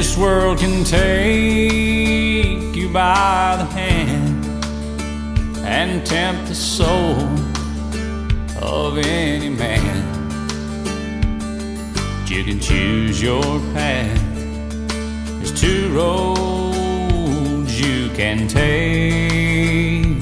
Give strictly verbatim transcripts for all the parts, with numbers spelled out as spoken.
This world can take you by the hand and tempt the soul of any man. But you can choose your path. There's two roads you can take.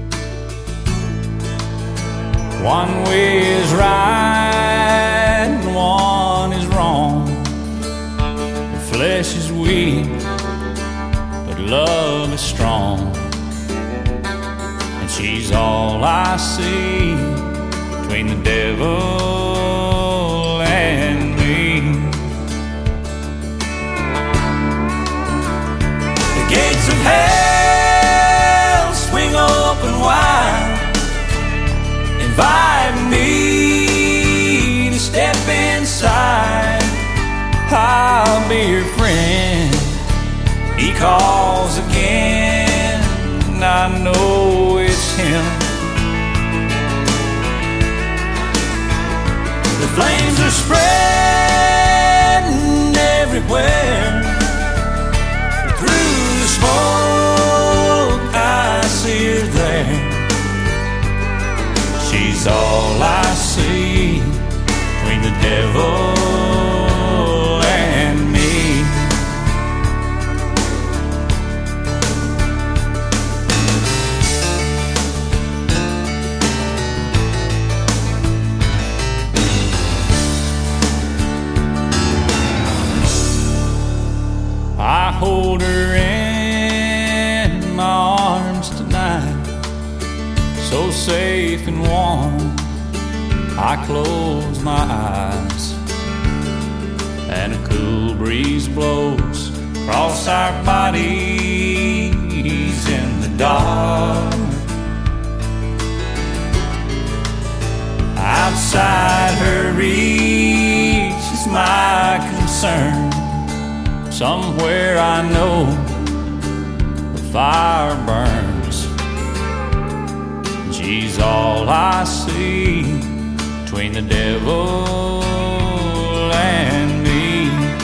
One way is right and one is wrong. The flesh is weak, but love is strong. And she's all I see between the devil and me. The gates of hell swing open wide, invite me to step inside. I'll be your friend. He calls again, and I know it's him. The flames are spreading everywhere. Through the smoke I see her there. She's all I see between the devil and me. I hold her in my arms tonight, so safe and warm. I close my eyes, and a cool breeze blows across our bodies in the dark. Outside her reach is my concern. Somewhere I know the fire burns. She's all I see between the devil and me.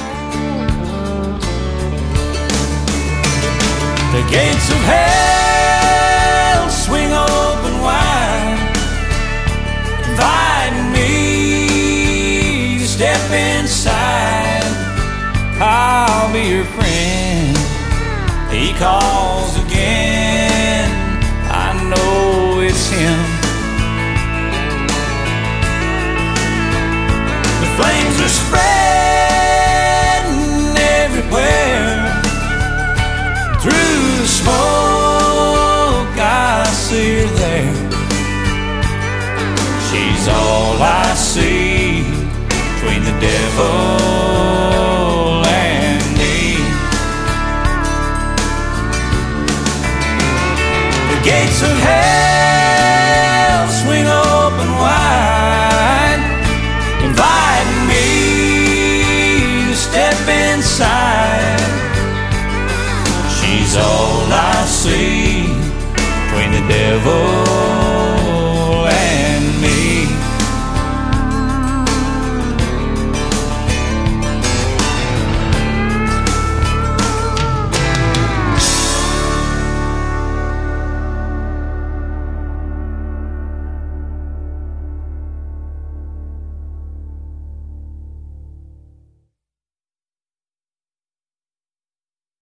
The gates of hell swing open wide, inviting me to step inside. I'll be your friend. He calls again, I know it's him. The flames are spreading everywhere. Through the smoke I see her there. She's all I